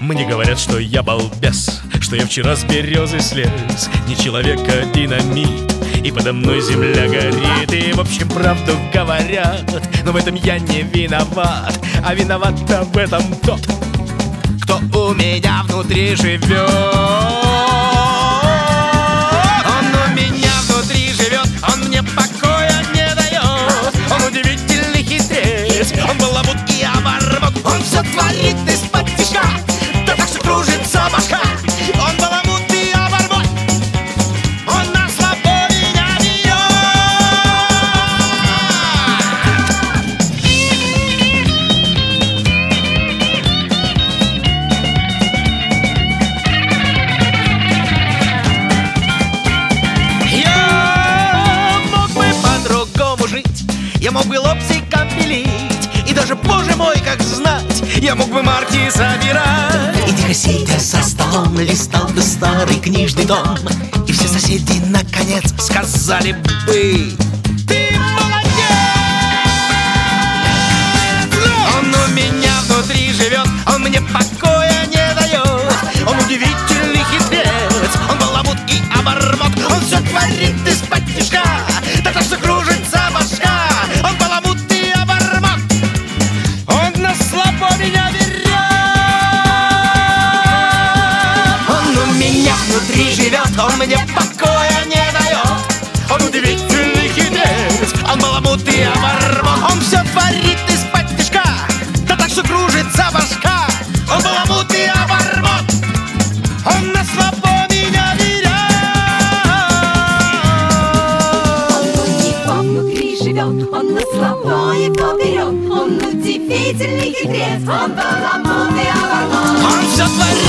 Мне говорят, что я балбес, что я вчера с березы слез. Не человек, а динамит, и подо мной земля горит. И в общем правду говорят, но в этом я не виноват. А виноват-то в этом тот, кто у меня внутри живет. Он у меня внутри живет, он мне покоя не дает. Он удивительный хитрец, он баламут и оборвет. Он все творит из-под тишка, да так что кружится башка. Он баламут и оборвет, он на слабо меня бьет. Я мог бы по-другому жить, я мог бы лобзиком пилить, и даже, боже мой, как знать, я мог бы марки собирать. И тихо сидя за столом листал бы старый книжный том, и все соседи наконец Сказали бы: ты молодец! Он у меня внутри живет, он мне покоя не дает. Он удивительный хитрец, он баламут и обормот. Он все творит из-под тишка, да так что кружится башка. Он баламут и обормот, он на слабо меня берет. он у меня внутри живет, Он мне покоя не дает. Он удивительный хитрец, он баламут и обормот. Он все творит из-под тишка, да так что кружится башка. Он баламут и обормот, он на слабо меня берет. Он у него внутри живет, он на слабо его берет. Он удивительный хитрец, он баламут и оборвет. Он все творит